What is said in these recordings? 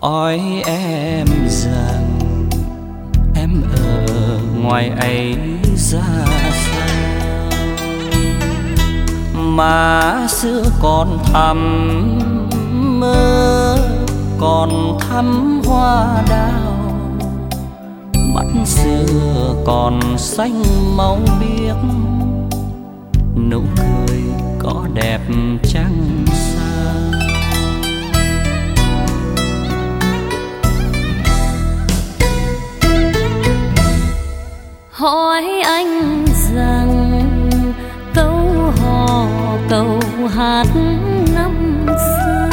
hỏi em rằng em ở ngoài ấy ra sao, má xưa còn thắm mơ, còn thắm hoa đào, mắt xưa còn xanh máu biếc, nụ cười có đẹp chăng sao. Hỏi anh rằng câu hò câu hát năm xưa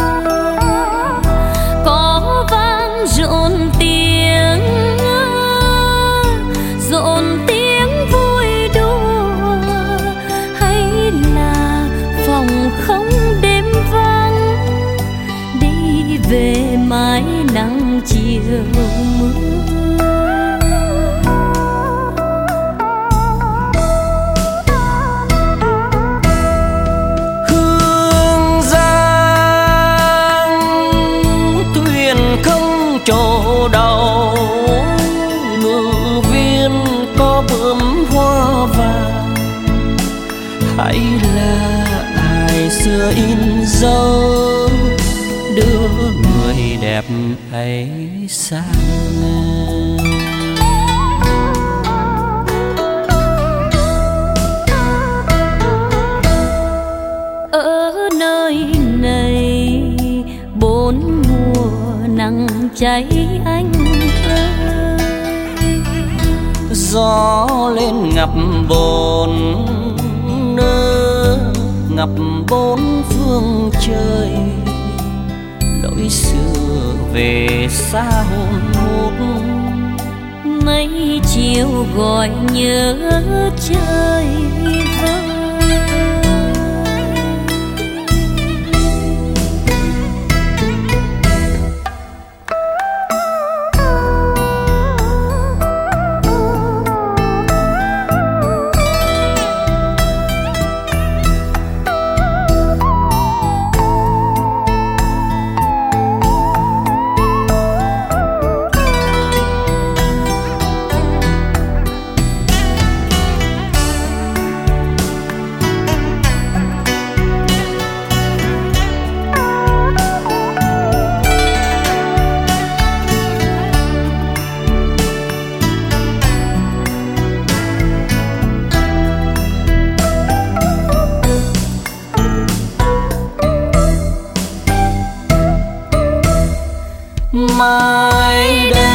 có vang rộn tiếng vui đùa, hay là phòng không đêm vắng đi về mái nắng chiều mưa. Chỗ đầu ngự viên có bướm hoa vàng, hay là ai xưa in dấu đưa người đẹp ấy sang ngang. Ở nơi này bốn mùa nắng cháy anh ơi, gió lên ngập bốn nơi, ngập bốn phương trời, lối xưa về xa hồn hút, mấy chiều gọi nhớ trời vơi. Mai đây